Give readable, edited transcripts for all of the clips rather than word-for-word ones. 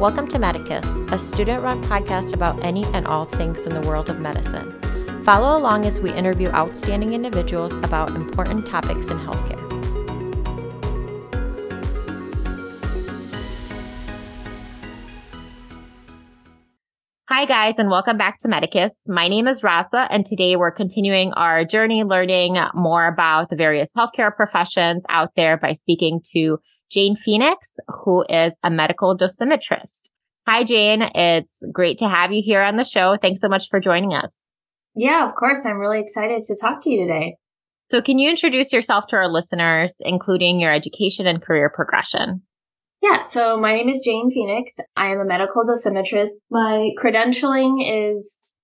Welcome to Medicus, a student-run podcast about any and all things in the world of medicine. Follow along as we interview outstanding individuals about important topics in healthcare. Hi guys, and welcome back to Medicus. My name is Raza, and today we're continuing our journey learning more about the various healthcare professions out there by speaking to Jane Phoenix, who is a medical dosimetrist. Hi, Jane. It's great to have you here on the show. Thanks so much for joining us. Yeah, of course. I'm really excited to talk to you today. So can you introduce yourself to our listeners, including your education and career progression? Yeah, so my name is Jane Phoenix. I am a medical dosimetrist. My credentialing is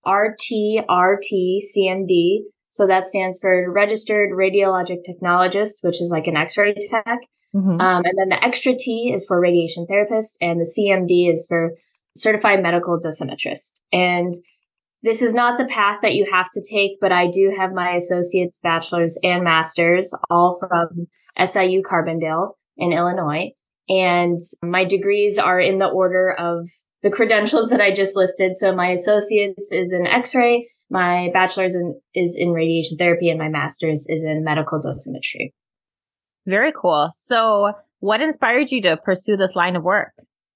RTRT-CMD. So that stands for Registered Radiologic Technologist, which is like an X-ray tech. Mm-hmm. And then the extra T is for radiation therapist, and the CMD is for certified medical dosimetrist. And this is not the path that you have to take, but I do have my associate's, bachelor's, and master's, all from SIU Carbondale in Illinois. And my degrees are in the order of the credentials that I just listed. So my associate's is in X-ray, my bachelor's is in radiation therapy, and my master's is in medical dosimetry. Very cool. So what inspired you to pursue this line of work?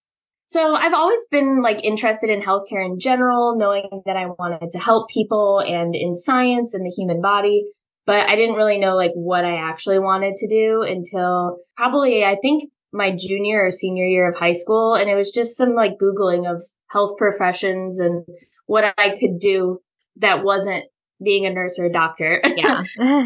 So I've always been interested in healthcare in general, knowing that I wanted to help people and in science and the human body. But I didn't really know what I actually wanted to do until probably, I think, my junior or senior year of high school. And it was just some Googling of health professions and what I could do that wasn't being a nurse or a doctor. Yeah.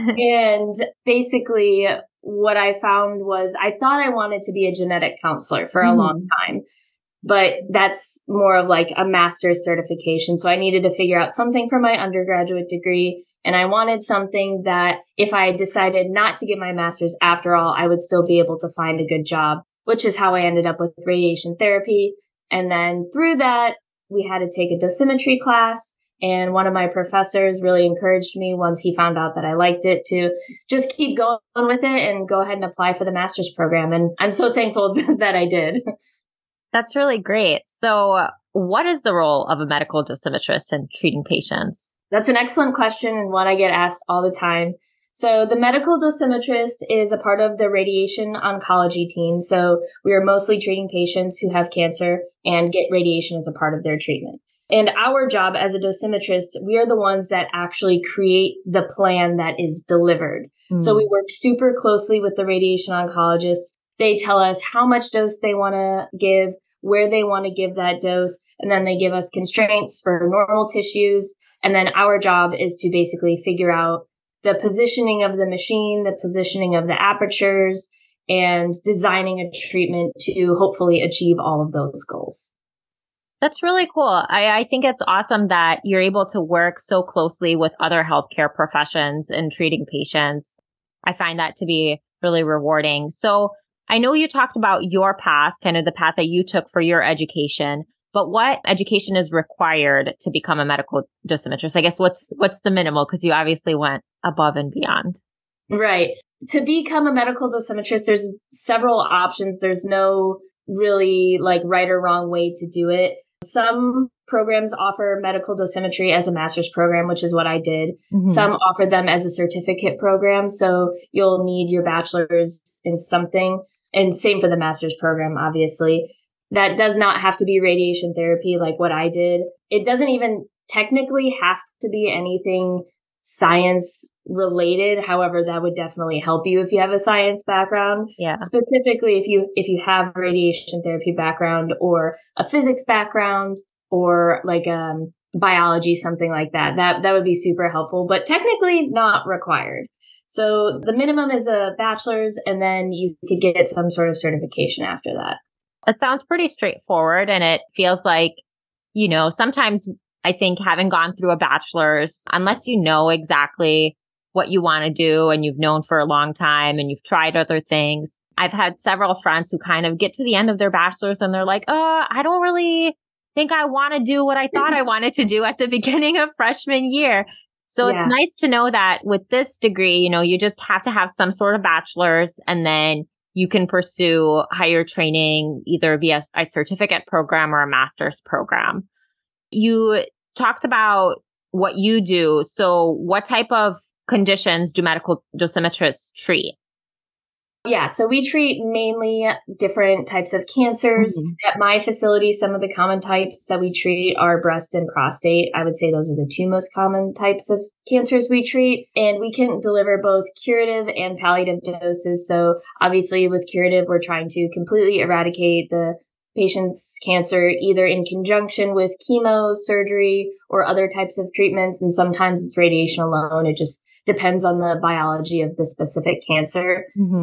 And basically what I found was I thought I wanted to be a genetic counselor for a long time, but that's more of a master's certification. So I needed to figure out something for my undergraduate degree. And I wanted something that if I decided not to get my master's after all, I would still be able to find a good job, which is how I ended up with radiation therapy. And then through that, we had to take a dosimetry class. And one of my professors really encouraged me once he found out that I liked it to just keep going with it and go ahead and apply for the master's program. And I'm so thankful that I did. That's really great. So what is the role of a medical dosimetrist in treating patients? That's an excellent question and one I get asked all the time. So the medical dosimetrist is a part of the radiation oncology team. So we are mostly treating patients who have cancer and get radiation as a part of their treatment. And our job as a dosimetrist, we are the ones that actually create the plan that is delivered. So we work super closely with the radiation oncologists. They tell us how much dose they want to give, where they want to give that dose, and then they give us constraints for normal tissues. And then our job is to basically figure out the positioning of the machine, the positioning of the apertures, and designing a treatment to hopefully achieve all of those goals. That's really cool. I think it's awesome that you're able to work so closely with other healthcare professions in treating patients. I find that to be really rewarding. So I know you talked about your path, kind of the path that you took for your education, but what education is required to become a medical dosimetrist? I guess what's the minimal? Because you obviously went above and beyond. Right. To become a medical dosimetrist, there's several options. There's no really right or wrong way to do it. Some programs offer medical dosimetry as a master's program, which is what I did. Some offer them as a certificate program. So you'll need your bachelor's in something. And same for the master's program, obviously. That does not have to be radiation therapy like what I did. It doesn't even technically have to be anything science related. However, that would definitely help you if you have a science background. Yeah. Specifically, if you have a radiation therapy background or a physics background or biology, something like that, that would be super helpful, but technically not required. So the minimum is a bachelor's, and then you could get some sort of certification after that. It sounds pretty straightforward, and it feels like, sometimes I think having gone through a bachelor's, unless you know exactly what you want to do and you've known for a long time and you've tried other things. I've had several friends who kind of get to the end of their bachelor's and they're like, I don't really think I want to do what I thought I wanted to do at the beginning of freshman year. So It's nice to know that with this degree, you just have to have some sort of bachelor's, and then you can pursue higher training either via a certificate program or a master's program. You talked about what you do. So what type of conditions do medical dosimetrists treat? Yeah, so we treat mainly different types of cancers. At my facility, some of the common types that we treat are breast and prostate. I would say those are the two most common types of cancers we treat. And we can deliver both curative and palliative doses. So obviously with curative, we're trying to completely eradicate the patient's cancer either in conjunction with chemo, surgery, or other types of treatments. And sometimes it's radiation alone. It just depends on the biology of the specific cancer.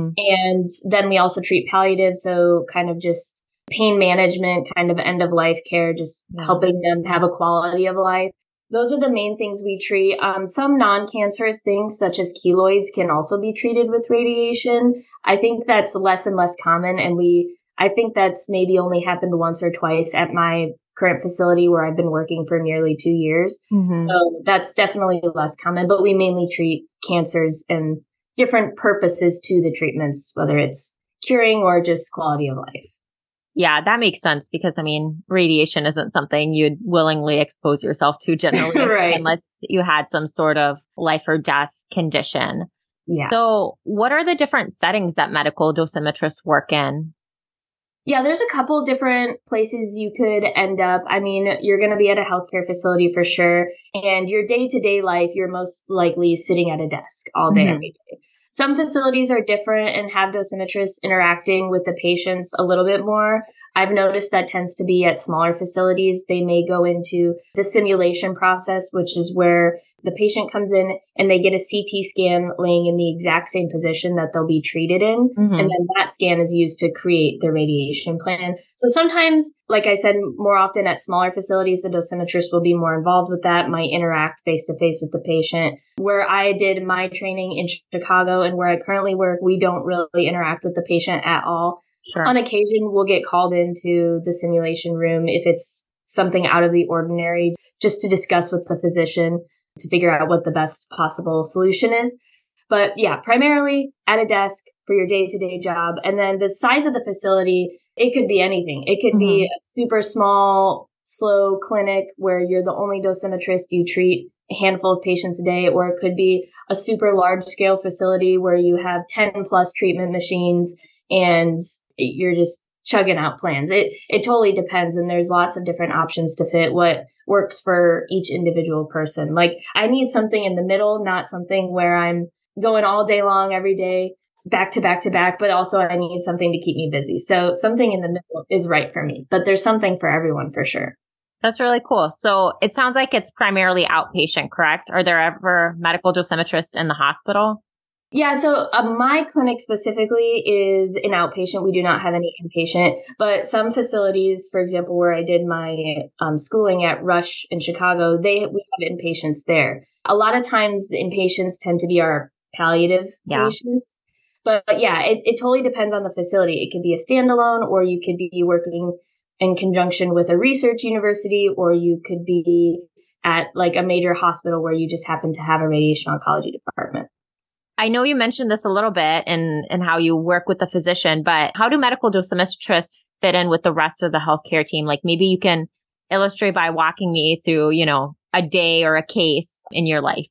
And then we also treat palliative. So kind of just pain management, kind of end of life care, just helping them have a quality of life. Those are the main things we treat. Some non-cancerous things such as keloids can also be treated with radiation. I think that's less and less common. And I think that's maybe only happened once or twice at my current facility where I've been working for nearly 2 years. So that's definitely less common, but we mainly treat cancers and different purposes to the treatments, whether it's curing or just quality of life. Yeah, that makes sense because, I mean, radiation isn't something you'd willingly expose yourself to generally Right. unless you had some sort of life or death condition. Yeah. So what are the different settings that medical dosimetrists work in? Yeah, there's a couple different places you could end up. I mean, you're going to be at a healthcare facility for sure. And your day-to-day life, you're most likely sitting at a desk all day, every day. Some facilities are different and have dosimetrists interacting with the patients a little bit more. I've noticed that tends to be at smaller facilities. They may go into the simulation process, which is where the patient comes in and they get a CT scan laying in the exact same position that they'll be treated in. And then that scan is used to create the radiation plan. So sometimes, like I said, more often at smaller facilities, the dosimetrist will be more involved with that, might interact face to face with the patient. Where I did my training in Chicago and where I currently work, we don't really interact with the patient at all. Sure. On occasion, we'll get called into the simulation room if it's something out of the ordinary, just to discuss with the physician to figure out what the best possible solution is. But yeah, primarily at a desk for your day-to-day job. And then the size of the facility, it could be anything. It could be a super small, slow clinic where you're the only dosimetrist, you treat a handful of patients a day, or it could be a super large scale facility where you have 10 plus treatment machines and you're just chugging out plans. It totally depends. And there's lots of different options to fit what works for each individual person. Like I need something in the middle, not something where I'm going all day long every day, back to back to back, but also I need something to keep me busy. So something in the middle is right for me, but there's something for everyone for sure. That's really cool. So it sounds like it's primarily outpatient, correct? Are there ever medical dosimetrists in the hospital? Yeah, so my clinic specifically is an outpatient. We do not have any inpatient, but some facilities, for example, where I did my schooling at Rush in Chicago, we have inpatients there. A lot of times the inpatients tend to be our palliative patients. But yeah, it totally depends on the facility. It could be a standalone, or you could be working in conjunction with a research university, or you could be at like a major hospital where you just happen to have a radiation oncology department. I know you mentioned this a little bit in how you work with the physician, but how do medical dosimetrists fit in with the rest of the healthcare team? Like maybe you can illustrate by walking me through, a day or a case in your life.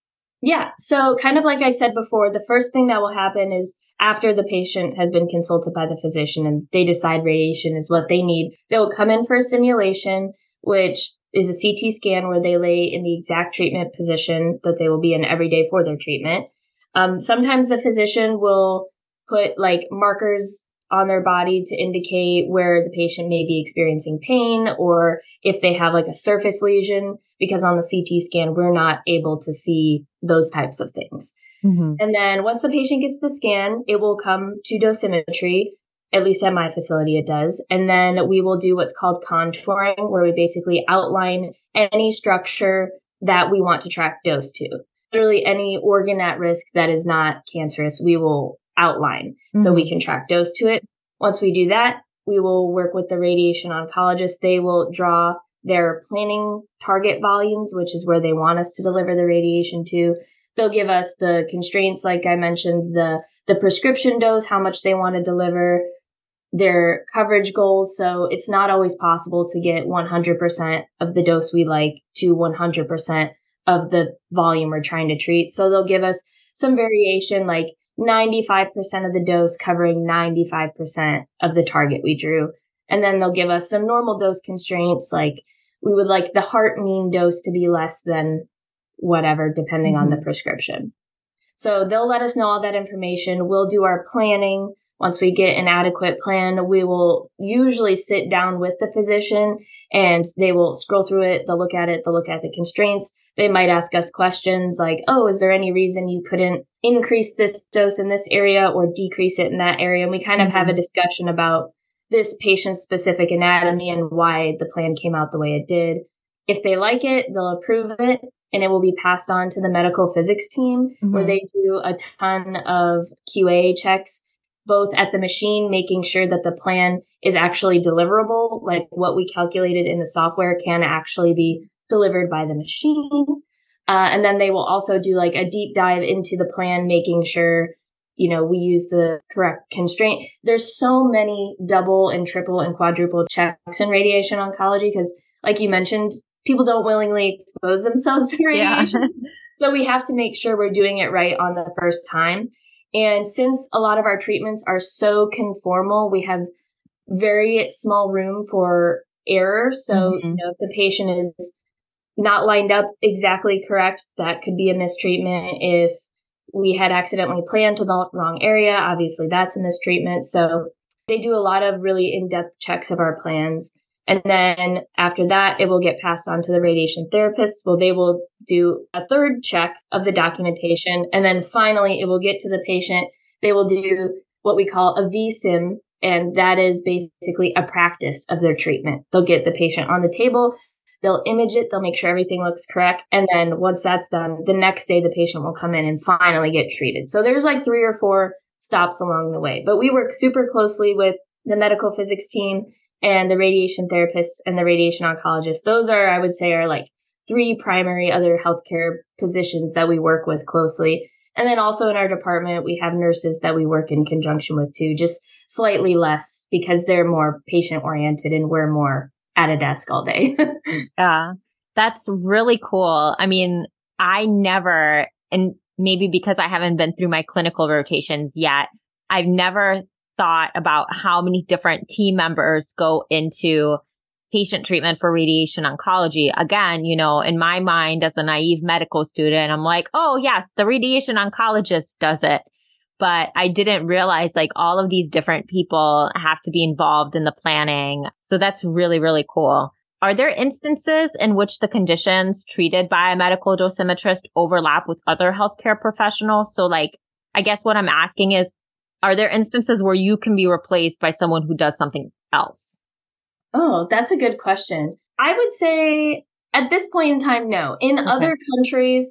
Yeah. So kind of like I said before, the first thing that will happen is after the patient has been consulted by the physician and they decide radiation is what they need, they'll come in for a simulation, which is a CT scan where they lay in the exact treatment position that they will be in every day for their treatment. Sometimes the physician will put like markers on their body to indicate where the patient may be experiencing pain or if they have like a surface lesion, because on the CT scan, we're not able to see those types of things. And then once the patient gets the scan, it will come to dosimetry, at least at my facility it does. And then we will do what's called contouring, where we basically outline any structure that we want to track dose to. Literally any organ at risk that is not cancerous, we will outline so we can track dose to it. Once we do that, we will work with the radiation oncologist. They will draw their planning target volumes, which is where they want us to deliver the radiation to. they'll give us the constraints, like I mentioned, the prescription dose, how much they want to deliver, their coverage goals. So it's not always possible to get 100% of the dose we like to 100% of the volume we're trying to treat. So they'll give us some variation, like 95% of the dose covering 95% of the target we drew. And then they'll give us some normal dose constraints, like we would like the heart mean dose to be less than whatever, depending on the prescription. So they'll let us know all that information. We'll do our planning. Once we get an adequate plan, we will usually sit down with the physician and they will scroll through it. They'll look at it. They'll look at the constraints. They might ask us questions like, oh, is there any reason you couldn't increase this dose in this area or decrease it in that area? And we kind of have a discussion about this patient's specific anatomy and why the plan came out the way it did. If they like it, they'll approve it and it will be passed on to the medical physics team where they do a ton of QA checks, both at the machine, making sure that the plan is actually deliverable, like what we calculated in the software can actually be delivered by the machine. And then they will also do like a deep dive into the plan, making sure, we use the correct constraint. There's so many double and triple and quadruple checks in radiation oncology because, like you mentioned, people don't willingly expose themselves to radiation. Yeah. So we have to make sure we're doing it right on the first time. And since a lot of our treatments are so conformal, we have very small room for error. So, if the patient is not lined up exactly correct, that could be a mistreatment. If we had accidentally planned to the wrong area, obviously that's a mistreatment. So they do a lot of really in-depth checks of our plans. And then after that, it will get passed on to the radiation therapists. Well, they will do a third check of the documentation. And then finally, it will get to the patient. They will do what we call a VSIM. And that is basically a practice of their treatment. They'll get the patient on the table. They'll image it. They'll make sure everything looks correct. And then once that's done, the next day, the patient will come in and finally get treated. So there's like 3 or 4 stops along the way. But we work super closely with the medical physics team and the radiation therapists and the radiation oncologists. Those are, I would say, are like 3 primary other healthcare positions that we work with closely. And then also in our department, we have nurses that we work in conjunction with too, just slightly less because they're more patient oriented and we're more at a desk all day. Yeah, that's really cool. I mean, I never, and maybe because I haven't been through my clinical rotations yet, I've never thought about how many different team members go into patient treatment for radiation oncology. Again, in my mind as a naive medical student, I'm like, oh yes, the radiation oncologist does it. But I didn't realize like all of these different people have to be involved in the planning. So that's really, really cool. Are there instances in which the conditions treated by a medical dosimetrist overlap with other healthcare professionals? So like, I guess what I'm asking is, are there instances where you can be replaced by someone who does something else? Oh, that's a good question. I would say at this point in time, no. In other countries,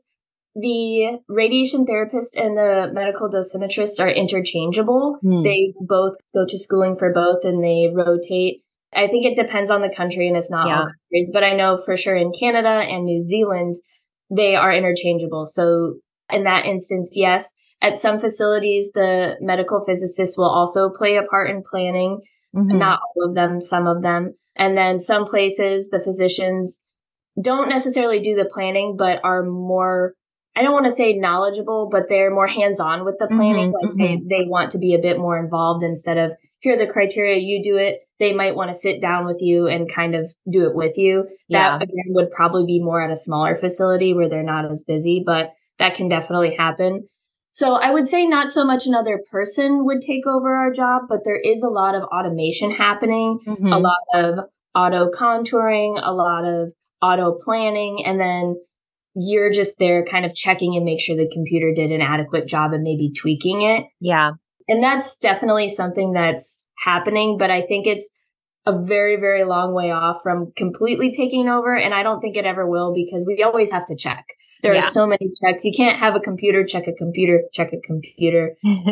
the radiation therapist and the medical dosimetrist are interchangeable. They both go to schooling for both and they rotate. I think it depends on the country and it's not all countries, but I know for sure in Canada and New Zealand, they are interchangeable. So in that instance, yes. At some facilities, the medical physicist will also play a part in planning. Not all of them, some of them. And then some places, the physicians don't necessarily do the planning, but are more, I don't want to say knowledgeable, but they're more hands-on with the planning. They want to be a bit more involved instead of, here are the criteria, you do it. They might want to sit down with you and kind of do it with you. That again would probably be more at a smaller facility where they're not as busy, but that can definitely happen. So I would say not so much another person would take over our job, but there is a lot of automation happening, a lot of auto contouring, a lot of auto planning, and then you're just there kind of checking and make sure the computer did an adequate job and maybe tweaking it. Yeah. And that's definitely something that's happening, but I think it's a very, very long way off from completely taking over. And I don't think it ever will because we always have to check. There are so many checks. You can't have a computer check a computer, check a computer.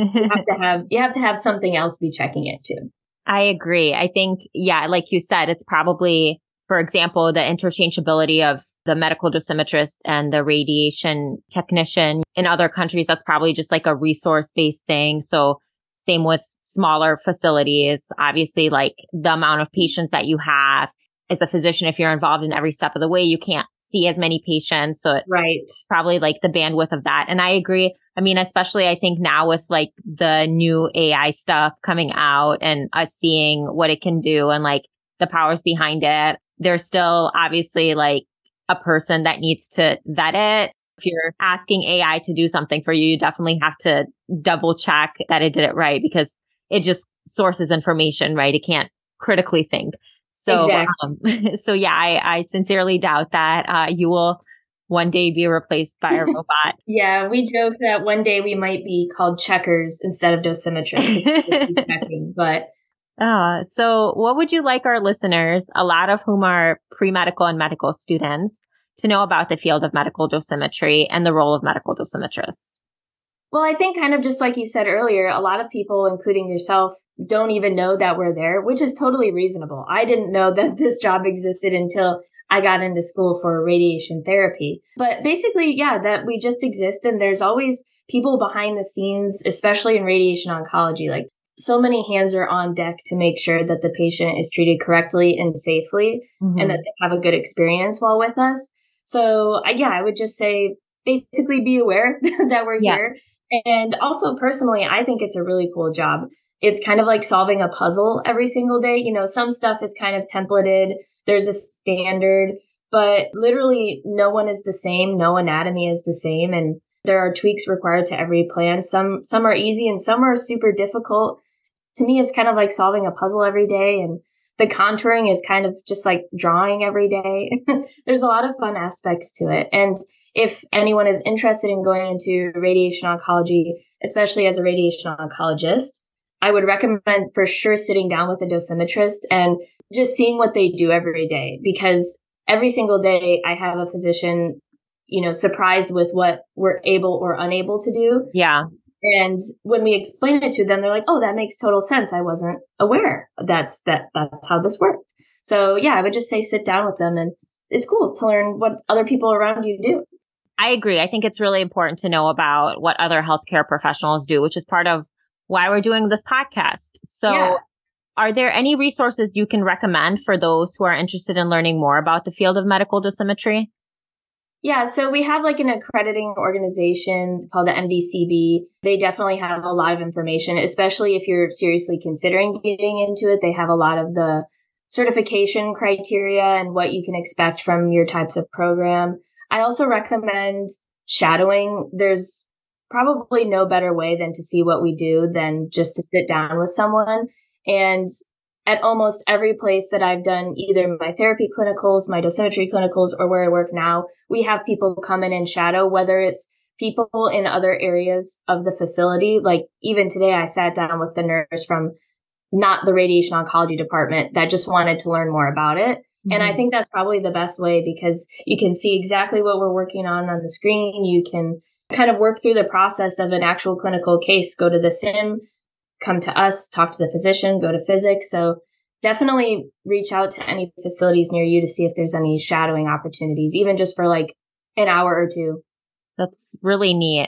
You have to have something else be checking it too. I agree. I think, like you said, it's probably, for example, the interchangeability of the medical dosimetrist and the radiation technician. In other countries, that's probably just like a resource-based thing. So same with smaller facilities. Obviously, like the amount of patients that you have as a physician, if you're involved in every step of the way, you can't see as many patients. So it's probably like the bandwidth of that. And I agree. I mean, especially I think now with like the new AI stuff coming out and us seeing what it can do and like the powers behind it, there's still obviously like a person that needs to vet it. If you're asking AI to do something for you, you definitely have to double check that it did it right, because it just sources information, right? It can't critically think. So, exactly. So yeah, I sincerely doubt that you will one day be replaced by a robot. Yeah, we joke that one day we might be called checkers instead of dosimetrists. Checking, but so what would you like our listeners, a lot of whom are pre-medical and medical students, to know about the field of medical dosimetry and the role of medical dosimetrists? Well, I think kind of just like you said earlier, a lot of people, including yourself, don't even know that we're there, which is totally reasonable. I didn't know that this job existed until I got into school for radiation therapy. But basically, yeah, that we just exist, and there's always people behind the scenes, especially in radiation oncology. Like, so many hands are on deck to make sure that the patient is treated correctly and safely, and that they have a good experience while with us. So yeah, I would just say basically be aware that we're here. And also personally, I think it's a really cool job. It's kind of like solving a puzzle every single day. You know, some stuff is kind of templated. There's a standard, but literally no one is the same. No anatomy is the same. And there are tweaks required to every plan. Some are easy and some are super difficult. To me, it's kind of like solving a puzzle every day. And the contouring is kind of just like drawing every day. There's a lot of fun aspects to it. And if anyone is interested in going into radiation oncology, especially as a radiation oncologist, I would recommend for sure sitting down with a dosimetrist and just seeing what they do every day, because every single day I have a physician, you know, surprised with what we're able or unable to do. Yeah. And when we explain it to them, they're like, oh, that makes total sense. I wasn't aware that's how this worked. So yeah, I would just say sit down with them, and it's cool to learn what other people around you do. I agree. I think it's really important to know about what other healthcare professionals do, which is part of why we're doing this podcast. So are there any resources you can recommend for those who are interested in learning more about the field of medical dosimetry? Yeah, so we have like an accrediting organization called the MDCB. They definitely have a lot of information, especially if you're seriously considering getting into it. They have a lot of the certification criteria and what you can expect from your types of program. I also recommend shadowing. There's probably no better way than to see what we do than just to sit down with someone. And at almost every place that I've done, either my therapy clinicals, my dosimetry clinicals, or where I work now, we have people come in and shadow, whether it's people in other areas of the facility. Like even today, I sat down with the nurse from not the radiation oncology department that just wanted to learn more about it. And I think that's probably the best way, because you can see exactly what we're working on the screen. You can kind of work through the process of an actual clinical case, go to the sim, come to us, talk to the physician, go to physics. So definitely reach out to any facilities near you to see if there's any shadowing opportunities, even just for like an hour or two. That's really neat.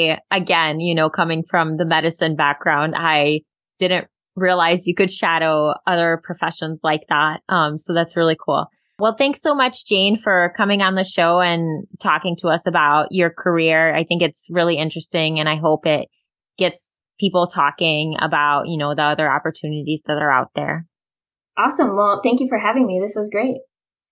Again, you know, coming from the medicine background, I didn't realize you could shadow other professions like that. So that's really cool. Well, thanks so much, Jane, for coming on the show and talking to us about your career. I think it's really interesting, and I hope it gets people talking about, you know, the other opportunities that are out there. Awesome. Well, thank you for having me. This was great.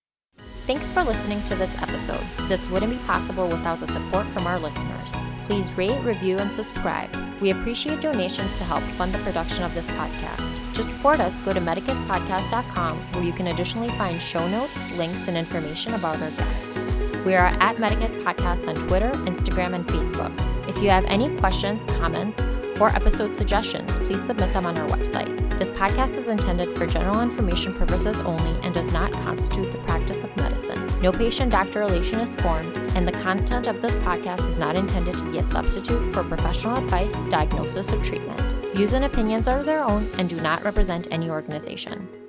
Thanks for listening to this episode. This wouldn't be possible without the support from our listeners. Please rate, review, and subscribe. We appreciate donations to help fund the production of this podcast. To support us, go to medicuspodcast.com, where you can additionally find show notes, links, and information about our guests. We are at Medicus Podcast on Twitter, Instagram, and Facebook. If you have any questions, comments, or episode suggestions, please submit them on our website. This podcast is intended for general information purposes only and does not constitute the practice of medicine. No patient-doctor relation is formed, and the content of this podcast is not intended to be a substitute for professional advice, diagnosis, or treatment. Views and opinions are their own and do not represent any organization.